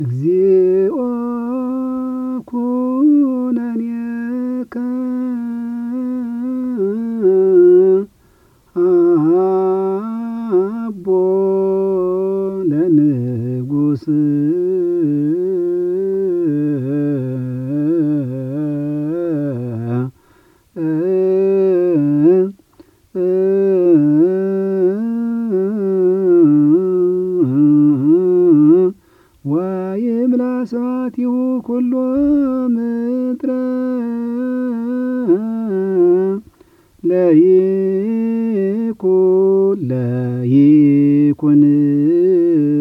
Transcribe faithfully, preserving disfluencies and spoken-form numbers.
እግዚኦ ኩነኔከ አቦ ለንጉሥ ወይምላ ስብሐቲሁ ኩሎ ምድረ ለይኩን ለይኩን